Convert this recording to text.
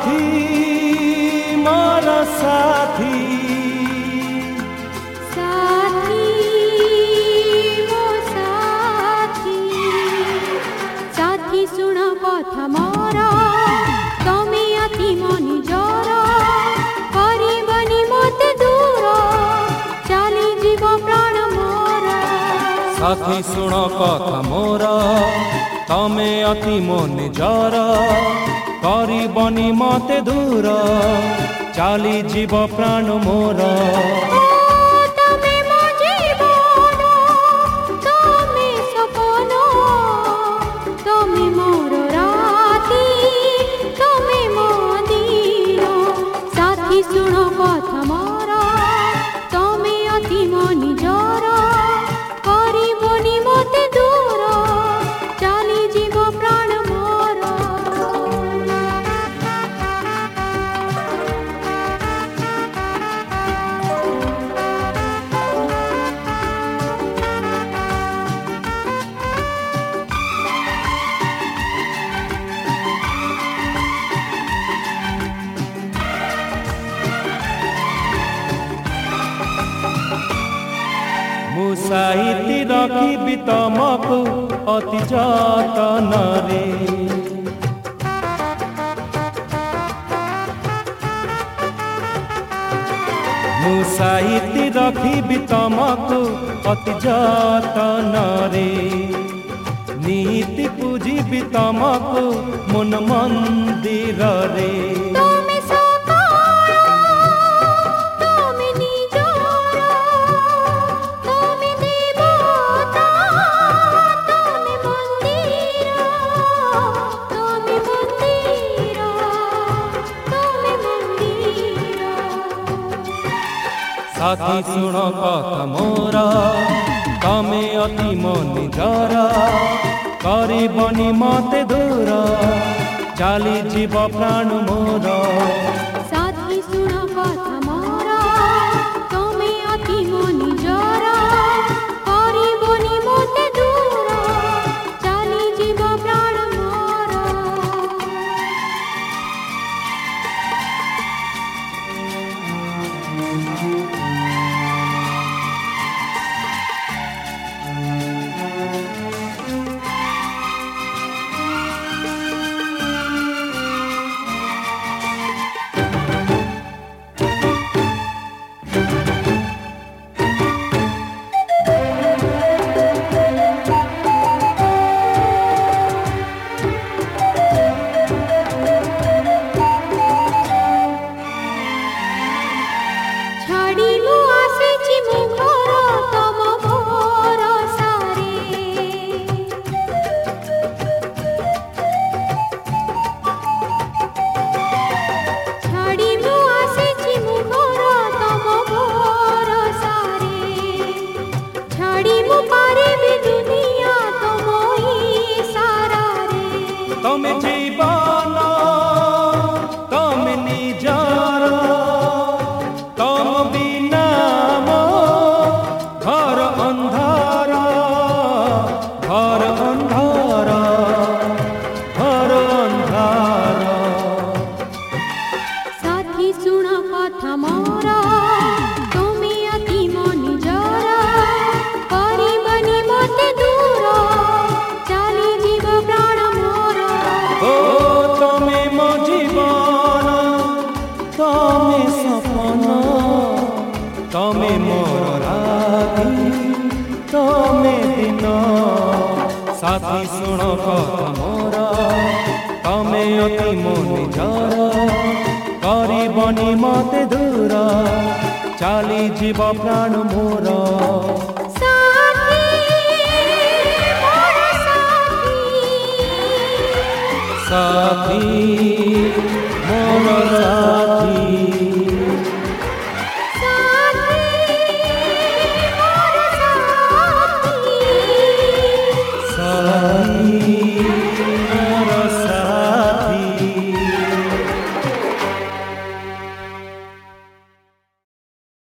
साथी मारा साथी साथी मो साथी साथी सुन कथा मोर तमे अति मनि जर करबनी मते दूर चली जीव प्राण मोर साथी सुन कथा मोर तमे अति मनि जर करबनी मते दूर चली जीव प्राण मोर सुन कथा मोर तमे अति मनि जर करबनी मते दूर चली जीव प्राण मोर मुसाइती रखी तमको अति जतन रे मुसाइती रखी तमको अति जतन रे नीति पूजी तमको मन मंदिर रे साथी सुन कथा मोर तमे अति मनि जर करबनी मते दूर चली जीव प्राण मोर साथी सुन कथा मोर तमे अति मनि जर करबनी मते दूर चली जीव प्राण मोर तमे जीवन तमे निजर तम बिना घर अंधार घर अंधार घर अंधार साथी सुन कथा मोर तमे अति मनि जर करबनी मते दूर चली जीव प्राण मोर ओ तमे मो जीवन तमे सपन तमे मोर राति तमे दिन साथी सुन कथा मोर तमे अति मनि जर करबनी मते दूर चली जीव प्राण मोर साथी मोर साथी